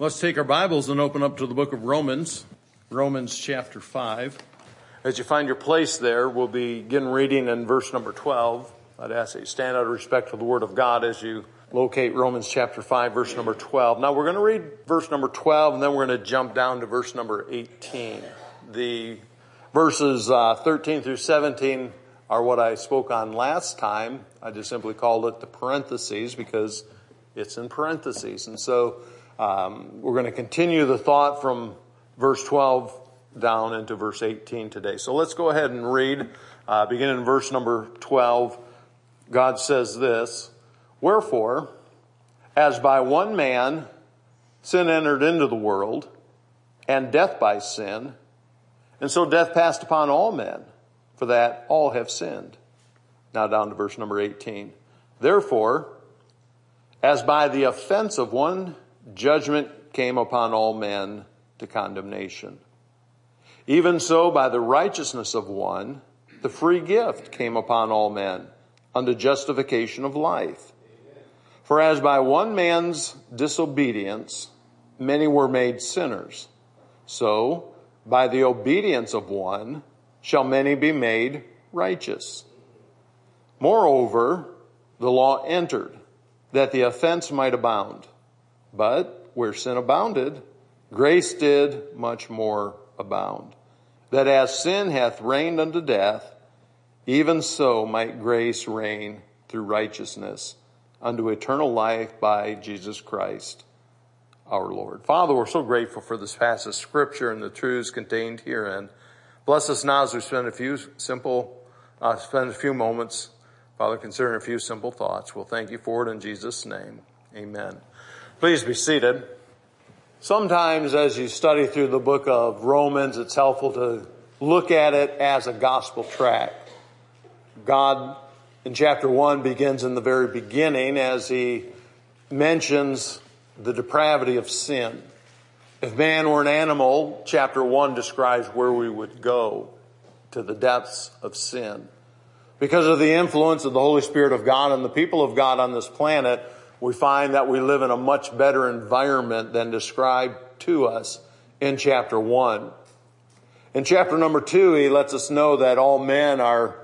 Let's take our Bibles and open up to the book of Romans, Romans chapter 5. As you find your place there, we'll begin reading in verse number 12. I'd ask that you stand out of respect for the Word of God as you locate Romans chapter 5, verse number 12. Now we're going to read verse number 12, and then we're going to jump down to verse number 18. The verses 13 through 17 are what I spoke on last time. I just simply called it the parentheses because it's in parentheses. And so we're going to continue the thought from verse 12 down into verse 18 today. So let's go ahead and read, beginning in verse number 12. God says this, "Wherefore, as by one man sin entered into the world, and death by sin, and so death passed upon all men, for that all have sinned." Now down to verse number 18. "Therefore, as by the offense of one judgment came upon all men to condemnation, even so by the righteousness of one, the free gift came upon all men unto justification of life. For as by one man's disobedience many were made sinners, so by the obedience of one shall many be made righteous. Moreover, the law entered, that the offense might abound. But where sin abounded, grace did much more abound. That as sin hath reigned unto death, even so might grace reign through righteousness unto eternal life by Jesus Christ our Lord." Father, we're so grateful for this passage of Scripture and the truths contained herein. Bless us now as we spend a few moments, Father, considering a few simple thoughts. We'll thank you for it in Jesus' name. Amen. Please be seated. Sometimes as you study through the book of Romans, it's helpful to look at it as a gospel tract. God in chapter 1 begins in the very beginning as he mentions the depravity of sin. If man were an animal, chapter 1 describes where we would go, to the depths of sin. Because of the influence of the Holy Spirit of God and the people of God on this planet, we find that we live in a much better environment than described to us in chapter 1. In chapter number 2, he lets us know that all men are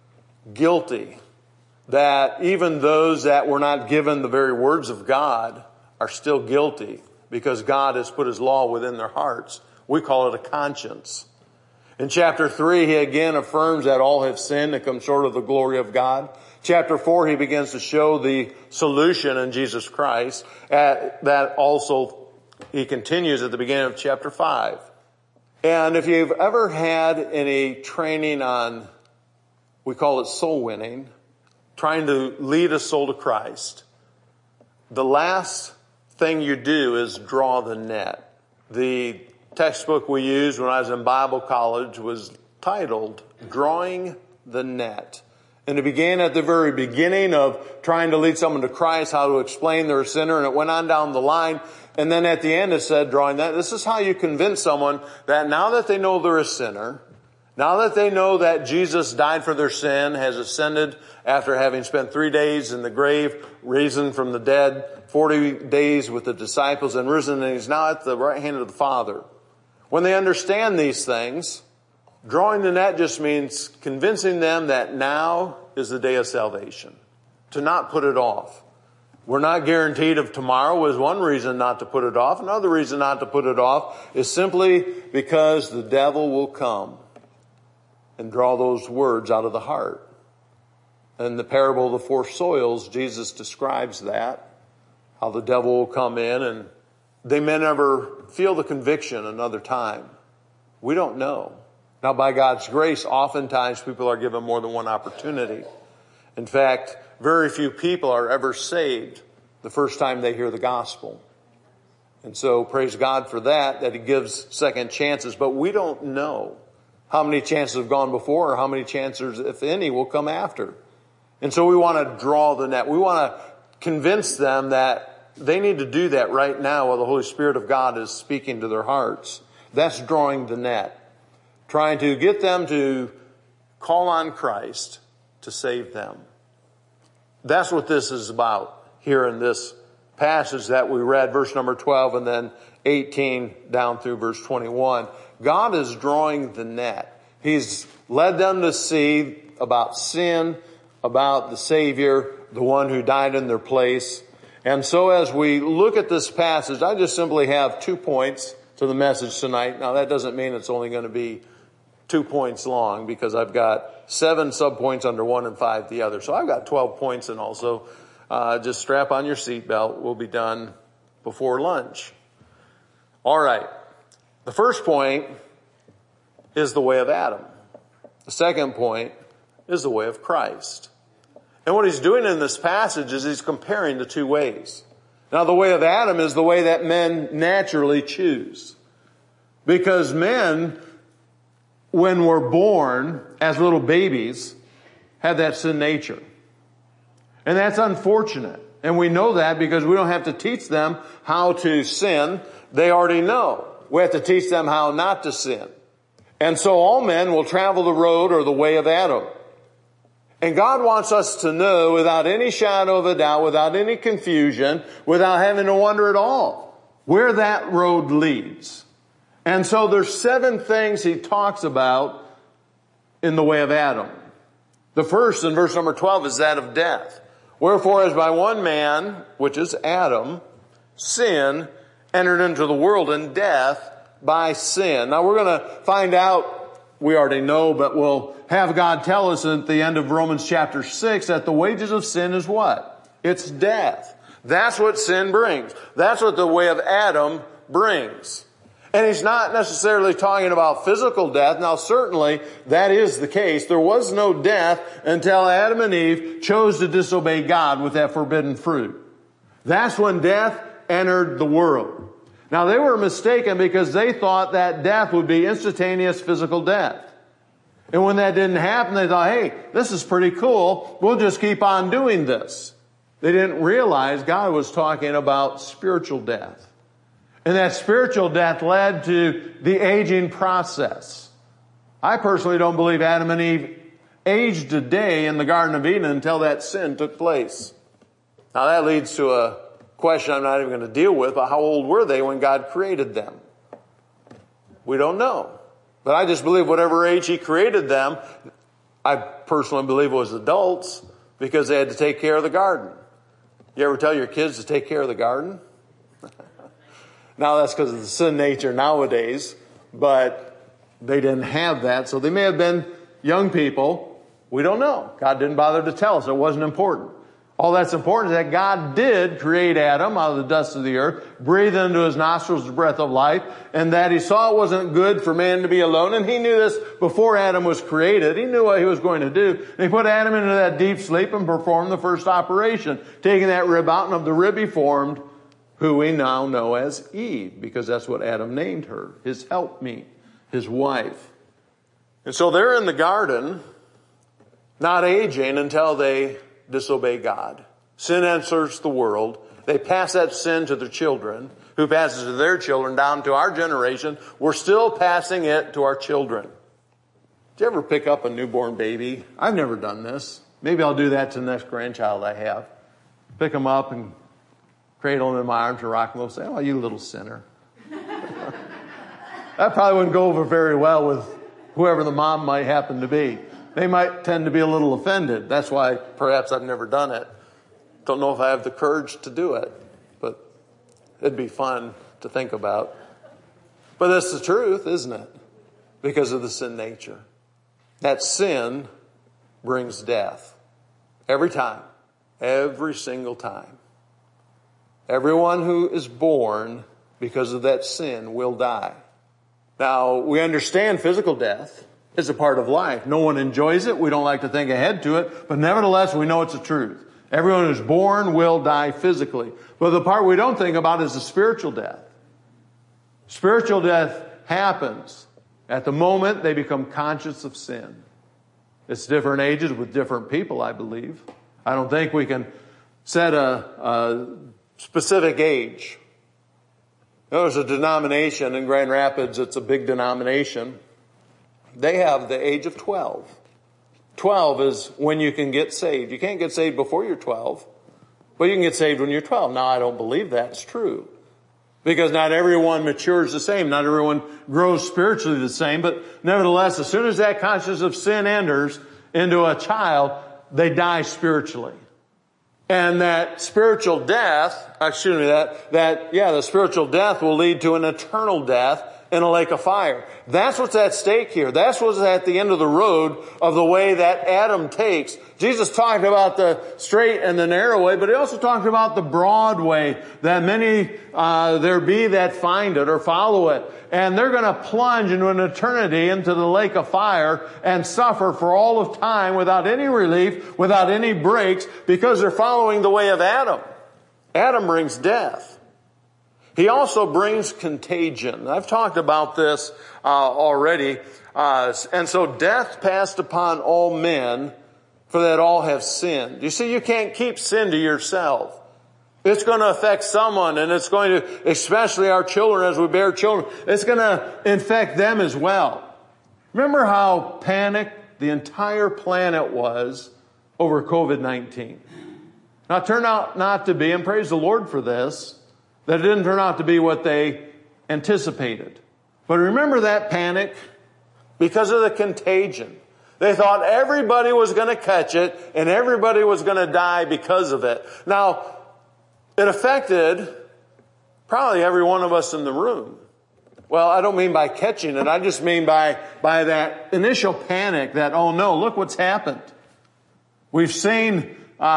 guilty, that even those that were not given the very words of God are still guilty because God has put his law within their hearts. We call it a conscience. In chapter 3, he again affirms that all have sinned and come short of the glory of God. Chapter 4, he begins to show the solution in Jesus Christ. That also, he continues at the beginning of chapter 5. And if you've ever had any training on, we call it soul winning, trying to lead a soul to Christ, the last thing you do is draw the net. The textbook we used when I was in Bible college was titled Drawing the Net. And it began at the very beginning of trying to lead someone to Christ, how to explain they're a sinner, and it went on down the line. And then at the end it said, drawing that. This is how you convince someone that now that they know they're a sinner, now that they know that Jesus died for their sin, has ascended after having spent 3 days in the grave, risen from the dead, 40 days with the disciples and risen, and he's now at the right hand of the Father. When they understand these things, drawing the net just means convincing them that now is the day of salvation, to not put it off. We're not guaranteed of tomorrow is one reason not to put it off. Another reason not to put it off is simply because the devil will come and draw those words out of the heart. In the parable of the 4 soils, Jesus describes that, how the devil will come in and they may never feel the conviction another time. We don't know. Now, by God's grace, oftentimes people are given more than one opportunity. In fact, very few people are ever saved the first time they hear the gospel. And so praise God for that he gives second chances. But we don't know how many chances have gone before or how many chances, if any, will come after. And so we want to draw the net. We want to convince them that they need to do that right now while the Holy Spirit of God is speaking to their hearts. That's drawing the net. Trying to get them to call on Christ to save them. That's what this is about here in this passage that we read, verse number 12 and then 18 down through verse 21. God is drawing the net. He's led them to see about sin, about the Savior, the one who died in their place. And so as we look at this passage, I just simply have 2 points to the message tonight. Now that doesn't mean it's only going to be 2 points long, because I've got 7 subpoints under one and 5 the other. So I've got 12 points, and also just strap on your seatbelt. We'll be done before lunch. All right. The first point is the way of Adam. The second point is the way of Christ. And what he's doing in this passage is he's comparing the 2 ways. Now, the way of Adam is the way that men naturally choose. Because men, when we're born as little babies, have that sin nature. And that's unfortunate. And we know that because we don't have to teach them how to sin. They already know. We have to teach them how not to sin. And so all men will travel the road or the way of Adam. And God wants us to know without any shadow of a doubt, without any confusion, without having to wonder at all, where that road leads. And so there's 7 things he talks about in the way of Adam. The first, in verse number 12, is that of death. Wherefore, as by one man, which is Adam, sin entered into the world, and death by sin. Now we're going to find out, we already know, but we'll have God tell us at the end of Romans chapter 6 that the wages of sin is what? It's death. That's what sin brings. That's what the way of Adam brings. And he's not necessarily talking about physical death. Now certainly that is the case. There was no death until Adam and Eve chose to disobey God with that forbidden fruit. That's when death entered the world. Now they were mistaken because they thought that death would be instantaneous physical death. And when that didn't happen, they thought, hey, this is pretty cool. We'll just keep on doing this. They didn't realize God was talking about spiritual death. And that spiritual death led to the aging process. I personally don't believe Adam and Eve aged a day in the Garden of Eden until that sin took place. Now that leads to a question I'm not even going to deal with, but how old were they when God created them? We don't know. But I just believe whatever age he created them, I personally believe it was adults, because they had to take care of the garden. You ever tell your kids to take care of the garden? Now that's because of the sin nature nowadays, but they didn't have that, so they may have been young people. We don't know. God didn't bother to tell us. It wasn't important. All that's important is that God did create Adam out of the dust of the earth, breathe into his nostrils the breath of life, and that he saw it wasn't good for man to be alone. And he knew this before Adam was created. He knew what he was going to do. And he put Adam into that deep sleep and performed the first operation, taking that rib out, and of the rib he formed who we now know as Eve, because that's what Adam named her, his helpmeet, his wife. And so they're in the garden, not aging until they disobey God. Sin enters the world. They pass that sin to their children, who passes to their children down to our generation. We're still passing it to our children. Did you ever pick up a newborn baby? I've never done this. Maybe I'll do that to the next grandchild I have. Pick them up and cradle them in my arms and rock them. They'll say, oh, you little sinner. That probably wouldn't go over very well with whoever the mom might happen to be. They might tend to be a little offended. That's why perhaps I've never done it. Don't know if I have the courage to do it, but it'd be fun to think about. But that's the truth, isn't it? Because of the sin nature. That sin brings death. Every time. Every single time. Everyone who is born because of that sin will die. Now, we understand physical death is a part of life. No one enjoys it. We don't like to think ahead to it. But nevertheless, we know it's the truth. Everyone who's born will die physically. But the part we don't think about is the spiritual death. Spiritual death happens at the moment they become conscious of sin. It's different ages with different people, I believe. I don't think we can set a specific age. There's a denomination in Grand Rapids. It's a big denomination. They have the age of 12. 12 is when you can get saved. You can't get saved before you're 12. But you can get saved when you're 12. Now, I don't believe that's true. Because not everyone matures the same. Not everyone grows spiritually the same. But nevertheless, as soon as that consciousness of sin enters into a child, they die spiritually. And that spiritual death, the spiritual death will lead to an eternal death in a lake of fire. That's what's at stake here. That's what's at the end of the road of the way that Adam takes. Jesus talked about the straight and the narrow way, but he also talked about the broad way, that many there be that find it or follow it. And they're going to plunge into an eternity into the lake of fire and suffer for all of time without any relief, without any breaks, because they're following the way of Adam. Adam brings death. He also brings contagion. I've talked about this already. And so death passed upon all men, for that all have sinned. You see, you can't keep sin to yourself. It's going to affect someone, and it's going to, especially our children as we bear children, it's going to infect them as well. Remember how panicked the entire planet was over COVID-19. Now, it turned out not to be, and praise the Lord for this, that it didn't turn out to be what they anticipated. But remember that panic? Because of the contagion. They thought everybody was going to catch it and everybody was going to die because of it. Now, it affected probably every one of us in the room. Well, I don't mean by catching it. I just mean by that initial panic that, oh no, look what's happened. We've seen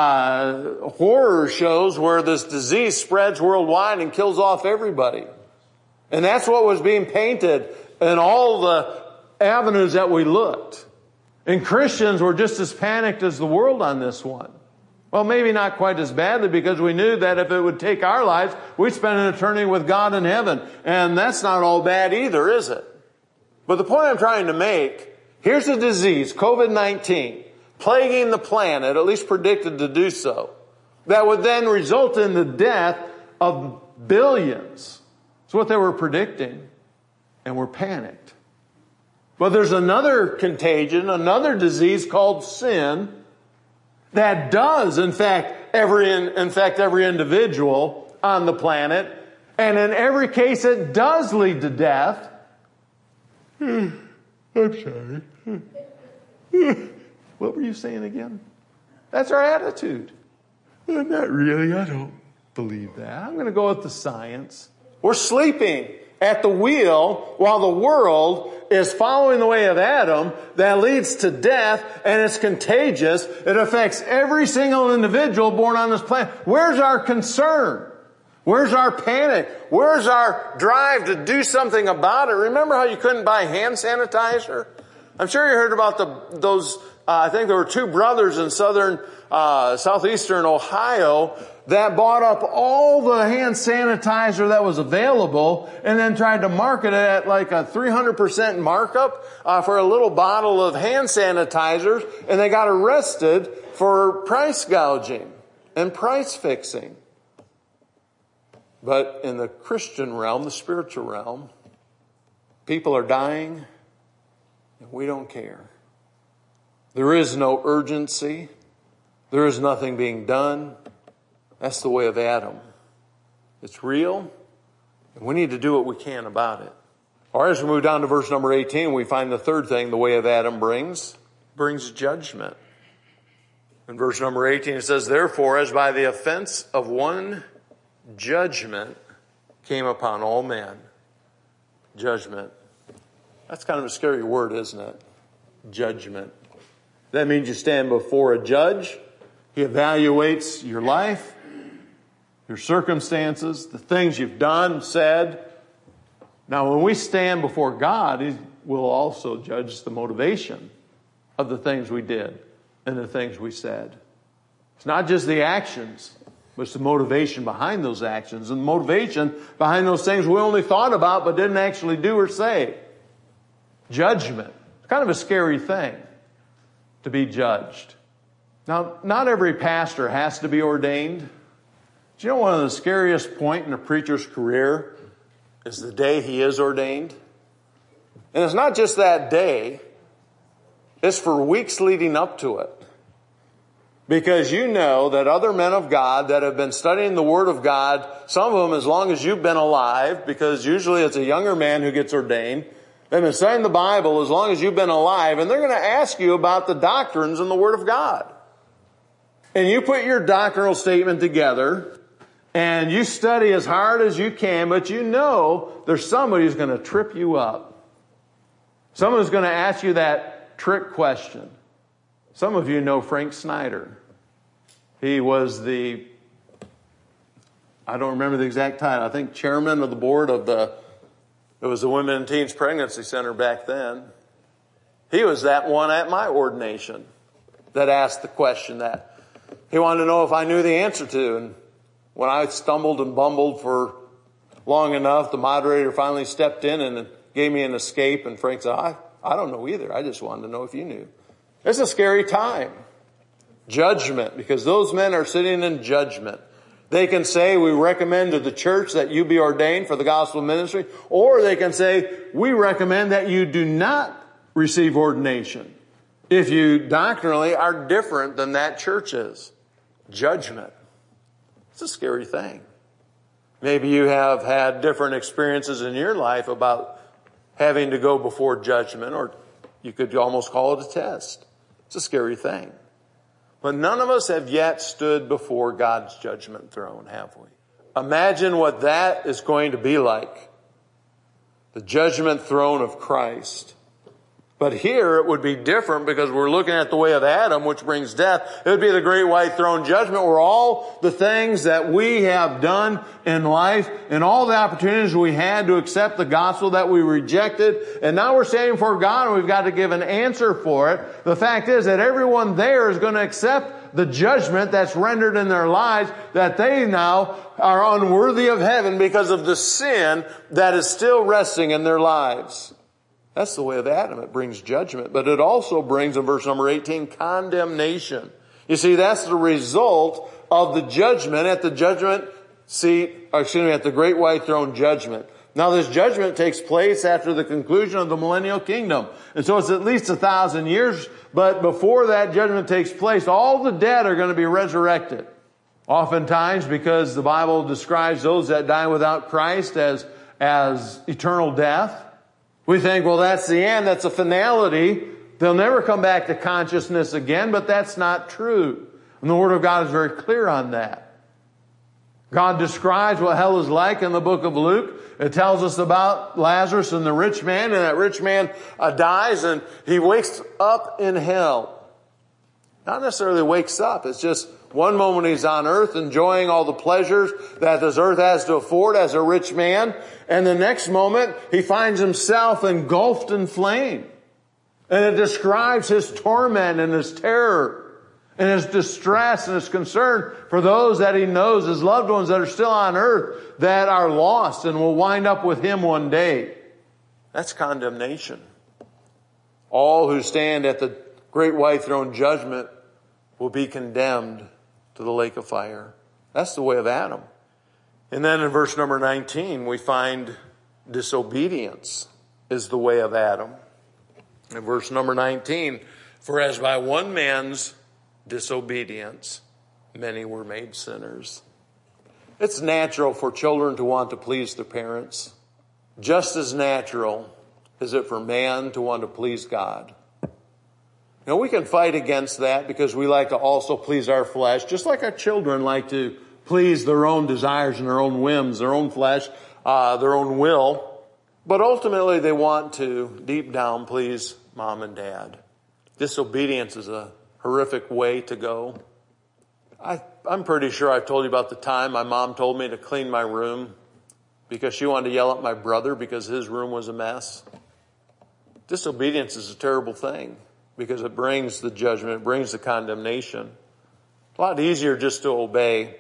horror shows where this disease spreads worldwide and kills off everybody. And that's what was being painted in all the avenues that we looked. And Christians were just as panicked as the world on this one. Well, maybe not quite as badly, because we knew that if it would take our lives, we'd spend an eternity with God in heaven. And that's not all bad either, is it? But the point I'm trying to make, here's a disease, COVID-19, plaguing the planet, at least predicted to do so, that would then result in the death of billions. That's what they were predicting, and we're panicked. But there's another contagion, another disease called sin that does, in fact, infect every individual on the planet, and in every case it does lead to death. I'm sorry. What were you saying again? That's our attitude. Not really. I don't believe that. I'm going to go with the science. We're sleeping at the wheel while the world is following the way of Adam that leads to death, and it's contagious. It affects every single individual born on this planet. Where's our concern? Where's our panic? Where's our drive to do something about it? Remember how you couldn't buy hand sanitizer? I'm sure you heard about those. I think there were two brothers in southeastern Ohio that bought up all the hand sanitizer that was available and then tried to market it at like a 300% markup for a little bottle of hand sanitizers, and they got arrested for price gouging and price fixing. But in the Christian realm, the spiritual realm, people are dying and we don't care. There is no urgency. There is nothing being done. That's the way of Adam. It's real, and we need to do what we can about it. All right, as we move down to verse number 18, we find the third thing the way of Adam brings judgment. In verse number 18, it says, "Therefore, as by the offense of one judgment came upon all men." Judgment. That's kind of a scary word, isn't it? Judgment. That means you stand before a judge. He evaluates your life, your circumstances, the things you've done, said. Now, when we stand before God, He will also judge the motivation of the things we did and the things we said. It's not just the actions, but it's the motivation behind those actions and the motivation behind those things we only thought about but didn't actually do or say. Judgment. It's kind of a scary thing to be judged. Now, not every pastor has to be ordained. Do you know one of the scariest points in a preacher's career is the day he is ordained? And it's not just that day. It's for weeks leading up to it. Because you know that other men of God that have been studying the Word of God, some of them as long as you've been alive, because usually it's a younger man who gets ordained, they've been studying the Bible as long as you've been alive, and they're going to ask you about the doctrines in the Word of God. And you put your doctrinal statement together, and you study as hard as you can, but you know there's somebody who's going to trip you up. Someone who's going to ask you that trick question. Some of you know Frank Snyder. He was I don't remember the exact title, I think chairman of the board of it was the Women and Teens Pregnancy Center back then. He was that one at my ordination that asked the question that he wanted to know if I knew the answer to. And when I stumbled and bumbled for long enough, the moderator finally stepped in and gave me an escape. And Frank said, I don't know either. I just wanted to know if you knew. It's a scary time. Judgment, because those men are sitting in judgment. They can say, we recommend to the church that you be ordained for the gospel ministry, or they can say, we recommend that you do not receive ordination if you doctrinally are different than that church is. Judgment. It's a scary thing. Maybe you have had different experiences in your life about having to go before judgment, or you could almost call it a test. It's a scary thing. But none of us have yet stood before God's judgment throne, have we? Imagine what that is going to be like. The judgment throne of Christ. But here it would be different because we're looking at the way of Adam, which brings death. It would be the great white throne judgment where all the things that we have done in life and all the opportunities we had to accept the gospel that we rejected, and now we're standing before God and we've got to give an answer for it. The fact is that everyone there is going to accept the judgment that's rendered in their lives, that they now are unworthy of heaven because of the sin that is still resting in their lives. That's the way of Adam. It brings judgment. But it also brings, in verse number 18, condemnation. You see, that's the result of the judgment at the judgment seat, at the great white throne judgment. Now this judgment takes place after the conclusion of the millennial kingdom. And so it's at least 1,000 years. But before that judgment takes place, all the dead are going to be resurrected. Oftentimes, because the Bible describes those that die without Christ as eternal death. We think, well, that's the end. That's a finality. They'll never come back to consciousness again, but that's not true. And the Word of God is very clear on that. God describes what hell is like in the book of Luke. It tells us about Lazarus and the rich man, and that rich man dies and he wakes up in hell. Not necessarily wakes up. It's just one moment he's on earth enjoying all the pleasures that this earth has to afford as a rich man. And the next moment he finds himself engulfed in flame. And it describes his torment and his terror and his distress and his concern for those that he knows, his loved ones that are still on earth that are lost and will wind up with him one day. That's condemnation. All who stand at the great white throne judgment will be condemned to the lake of fire. That's the way of Adam. And then in verse number 19, we find disobedience is the way of Adam. In verse number 19, for as by one man's disobedience, many were made sinners. It's natural for children to want to please their parents. Just as natural is it for man to want to please God. Now we can fight against that because we like to also please our flesh, just like our children like to please their own desires and their own whims, their own flesh, their own will. But ultimately they want to, deep down, please mom and dad. Disobedience is a horrific way to go. I'm pretty sure I've told you about the time my mom told me to clean my room because she wanted to yell at my brother because his room was a mess. Disobedience is a terrible thing because it brings the judgment, it brings the condemnation. A lot easier just to obey.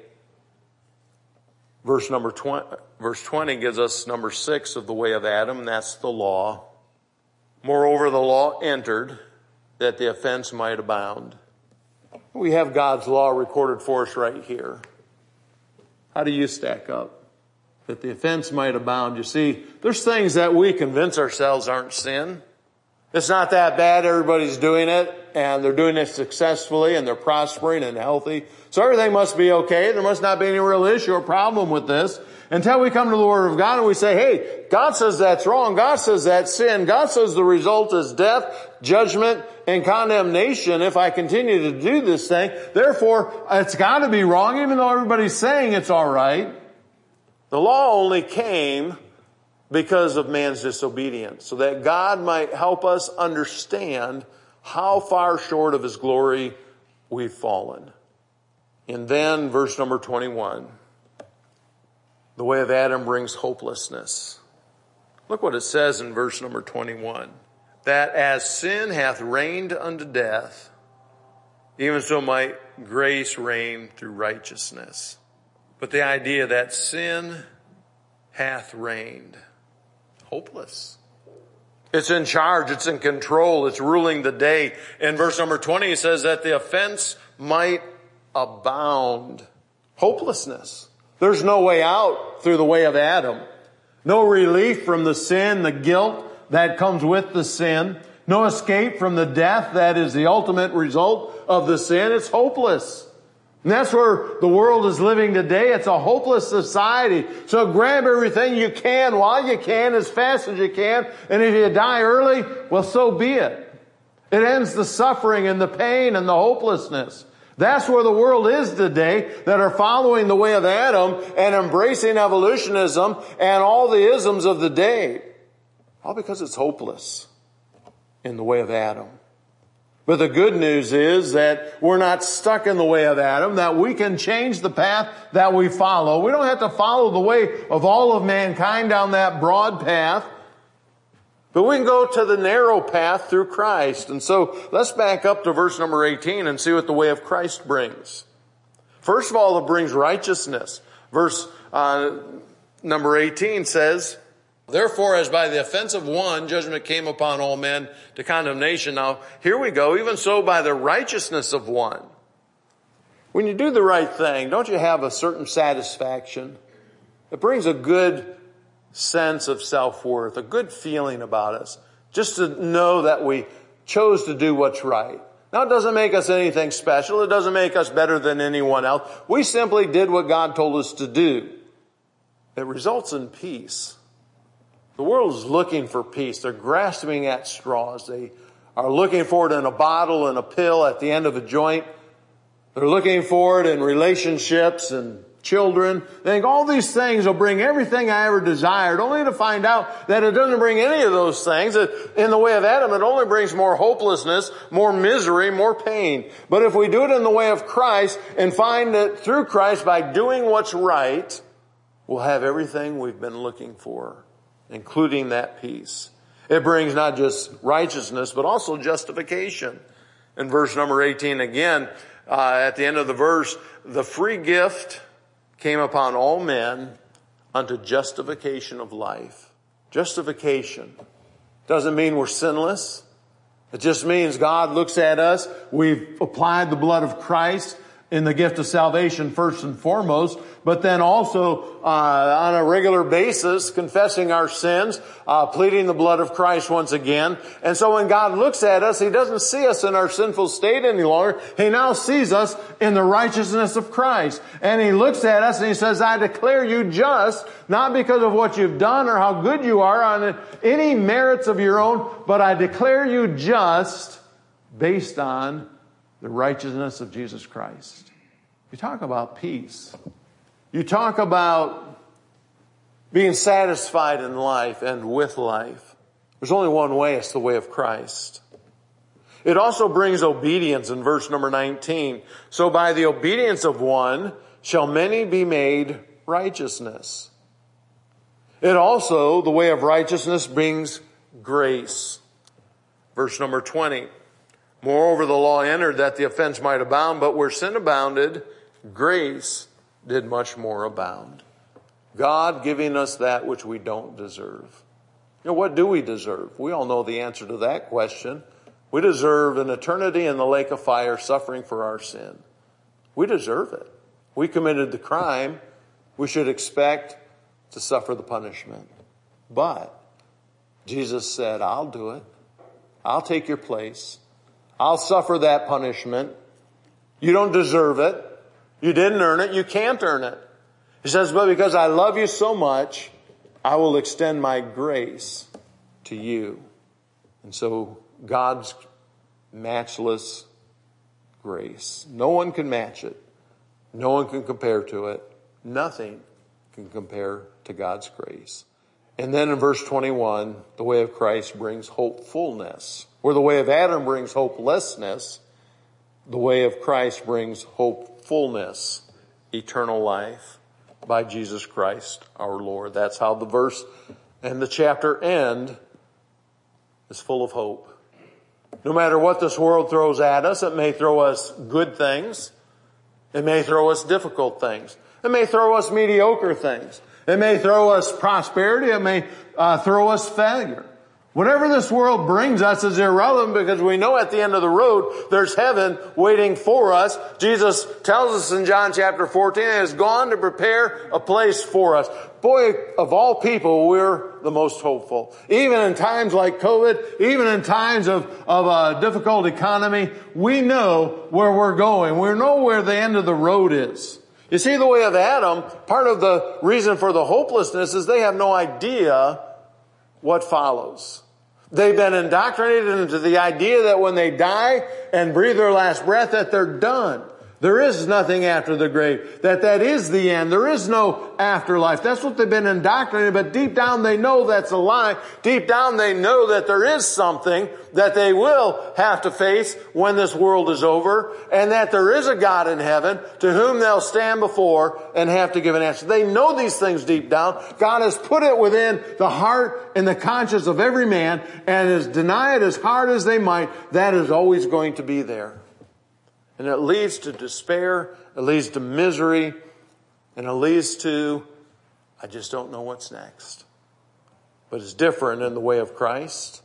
Verse 20 gives us number 6 of the way of Adam, and that's the law. Moreover, the law entered that the offense might abound. We have God's law recorded for us right here. How do you stack up? That the offense might abound. You see, there's things that we convince ourselves aren't sin. It's not that bad, everybody's doing it. and they're doing it successfully, and they're prospering and healthy. So everything must be okay. There must not be any real issue or problem with this until we come to the Word of God and we say, hey, God says that's wrong. God says that's sin. God says the result is death, judgment, and condemnation if I continue to do this thing. Therefore, it's got to be wrong, even though everybody's saying it's all right. The law only came because of man's disobedience, so that God might help us understand how far short of His glory we've fallen. And then verse number 21, the way of Adam brings hopelessness. Look what it says in verse number 21. That as sin hath reigned unto death, even so might grace reign through righteousness. But the idea that sin hath reigned. Hopeless. It's in charge. It's in control. It's ruling the day. In verse number 20, it says that the offense might abound. Hopelessness. There's no way out through the way of Adam. No relief from the sin, the guilt that comes with the sin. No escape from the death that is the ultimate result of the sin. It's hopeless. And that's where the world is living today. It's a hopeless society. So grab everything you can while you can, as fast as you can. And if you die early, well, so be it. It ends the suffering and the pain and the hopelessness. That's where the world is today, that are following the way of Adam and embracing evolutionism and all the isms of the day. All because it's hopeless in the way of Adam. But the good news is that we're not stuck in the way of Adam, that we can change the path that we follow. We don't have to follow the way of all of mankind down that broad path, but we can go to the narrow path through Christ. And so let's back up to verse number 18 and see what the way of Christ brings. First of all, it brings righteousness. Verse number 18 says, therefore, as by the offense of one, judgment came upon all men to condemnation. Now, here we go. Even so, by the righteousness of one. When you do the right thing, don't you have a certain satisfaction? It brings a good sense of self-worth, a good feeling about us, just to know that we chose to do what's right. Now, it doesn't make us anything special. It doesn't make us better than anyone else. We simply did what God told us to do. It results in peace. The world is looking for peace. They're grasping at straws. They are looking for it in a bottle and a pill at the end of a joint. They're looking for it in relationships and children. They think all these things will bring everything I ever desired, only to find out that it doesn't bring any of those things. In the way of Adam, it only brings more hopelessness, more misery, more pain. But if we do it in the way of Christ and find that through Christ, by doing what's right, we'll have everything we've been looking for, including that peace. It brings not just righteousness, but also justification. In verse number 18 again, at the end of the verse, the free gift came upon all men unto justification of life. Justification doesn't mean we're sinless. It just means God looks at us. We've applied the blood of Christ in the gift of salvation first and foremost, but then also on a regular basis, confessing our sins, pleading the blood of Christ once again. And so when God looks at us, He doesn't see us in our sinful state any longer. He now sees us in the righteousness of Christ. And He looks at us and He says, I declare you just, not because of what you've done or how good you are on any merits of your own, but I declare you just based on the righteousness of Jesus Christ. You talk about peace. You talk about being satisfied in life and with life. There's only one way. It's the way of Christ. It also brings obedience in verse number 19. So by the obedience of one shall many be made righteousness. It also, the way of righteousness, brings grace. Verse number 20. Moreover, the law entered that the offense might abound, but where sin abounded, grace did much more abound. God giving us that which we don't deserve. You know, what do we deserve? We all know the answer to that question. We deserve an eternity in the lake of fire, suffering for our sin. We deserve it. We committed the crime. We should expect to suffer the punishment. But Jesus said, I'll do it. I'll take your place. I'll suffer that punishment. You don't deserve it. You didn't earn it. You can't earn it. He says, but because I love you so much, I will extend my grace to you. And so God's matchless grace. No one can match it. No one can compare to it. Nothing can compare to God's grace. And then in verse 21, the way of Christ brings hopefulness. Where the way of Adam brings hopelessness, the way of Christ brings hopefulness, eternal life by Jesus Christ our Lord. That's how the verse and the chapter end is full of hope. No matter what this world throws at us, it may throw us good things. It may throw us difficult things. It may throw us mediocre things. It may throw us prosperity. It may throw us failure. Whatever this world brings us is irrelevant because we know at the end of the road there's heaven waiting for us. Jesus tells us in John chapter 14, He has gone to prepare a place for us. Boy, of all people, we're the most hopeful. Even in times like COVID, even in times of a difficult economy, we know where we're going. We know where the end of the road is. You see, the way of Adam, part of the reason for the hopelessness is they have no idea what follows. They've been indoctrinated into the idea that when they die and breathe their last breath, that they're done. There is nothing after the grave. That is the end. There is no afterlife. That's what they've been indoctrinated. But deep down they know that's a lie. Deep down they know that there is something that they will have to face when this world is over. And that there is a God in heaven to whom they'll stand before and have to give an answer. They know these things deep down. God has put it within the heart and the conscience of every man. And as deny it as hard as they might, that is always going to be there. And it leads to despair, it leads to misery, and it leads to, I just don't know what's next. But it's different in the way of Christ,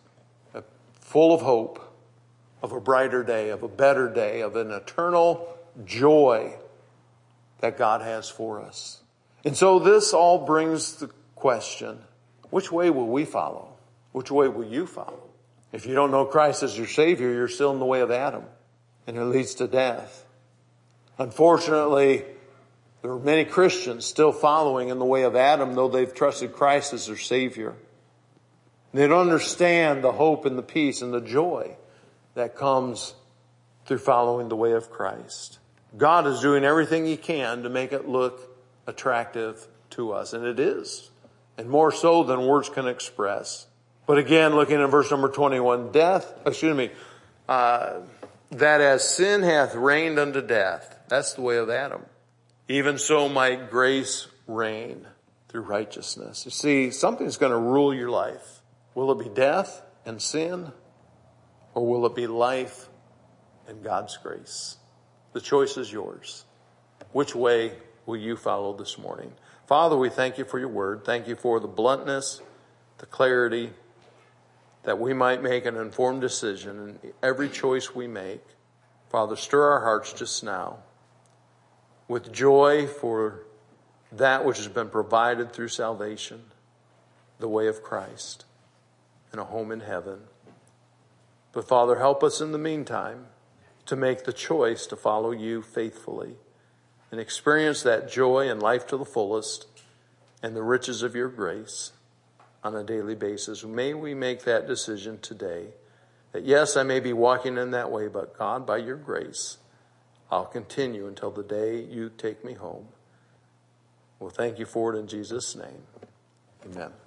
full of hope, of a brighter day, of a better day, of an eternal joy that God has for us. And so this all brings the question, which way will we follow? Which way will you follow? If you don't know Christ as your Savior, you're still in the way of Adam. And it leads to death. Unfortunately, there are many Christians still following in the way of Adam, though they've trusted Christ as their Savior. They don't understand the hope and the peace and the joy that comes through following the way of Christ. God is doing everything He can to make it look attractive to us, and it is. And more so than words can express. But again, looking at verse number 21, that as sin hath reigned unto death, that's the way of Adam, even so might grace reign through righteousness. You see, something's going to rule your life. Will it be death and sin, or will it be life and God's grace? The choice is yours. Which way will you follow this morning? Father, we thank you for your word. Thank you for the bluntness, the clarity, that we might make an informed decision in every choice we make. Father, stir our hearts just now with joy for that which has been provided through salvation, the way of Christ, and a home in heaven. But Father, help us in the meantime to make the choice to follow you faithfully and experience that joy and life to the fullest and the riches of your grace on a daily basis. May we make that decision today that yes, I may be walking in that way, but God, by your grace, I'll continue until the day you take me home. Well, thank you for it in Jesus' name. Amen.